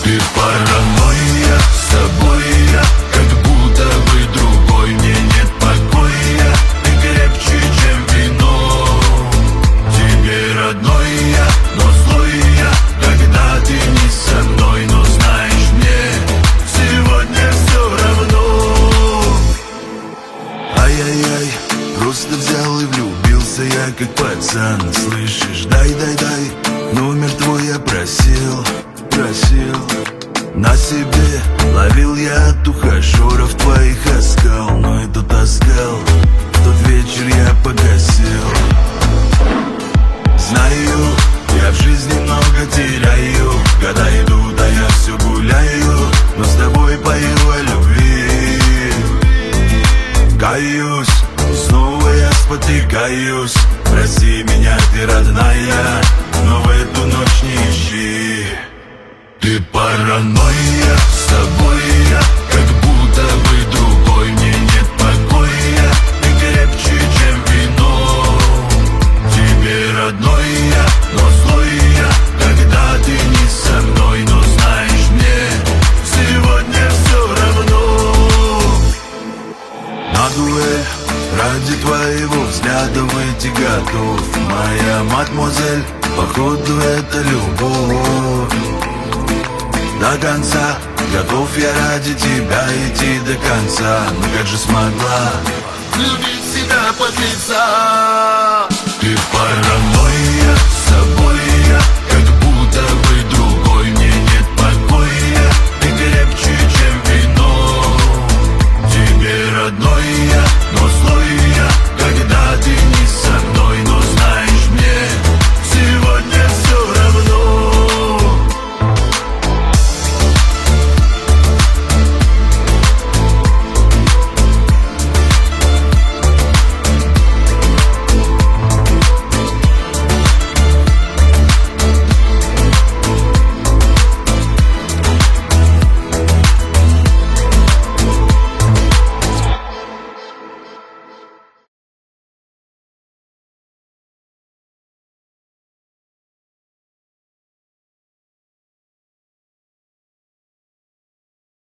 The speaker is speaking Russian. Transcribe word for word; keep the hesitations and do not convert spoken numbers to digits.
Ты паранойя, с тобой я как будто бы другой. Мне нет покоя, ты крепче, чем вино. Тебе родной я, но злой я, когда ты не со мной. Но знаешь, мне сегодня все равно. Ай-яй-яй, просто взял и влюбился я как пацан. Слышишь, дай-дай-дай, номер твой я просил, просил. На себе ловил я от ухажеров твоих оскал. Но и тот оскал в тот вечер я погасил. Знаю, я в жизни много теряю, когда иду, да я все гуляю. Но с тобой пою о любви. Каюсь, снова я спотыкаюсь. Прости меня, ты родная, но в эту ночь не ищи. Ты паранойя, с тобой я как будто бы другой. Мне нет покоя, ты крепче, чем вино. Тебе родной я, но злой я, когда ты не со мной. Но знаешь, мне сегодня все равно. На дуэль ради твоего взгляда выйти готов. Моя мадемуазель, походу это любовь. До конца готов я ради тебя идти до конца. Но как же смогла любить себя под лица? Ты паранойя, с собой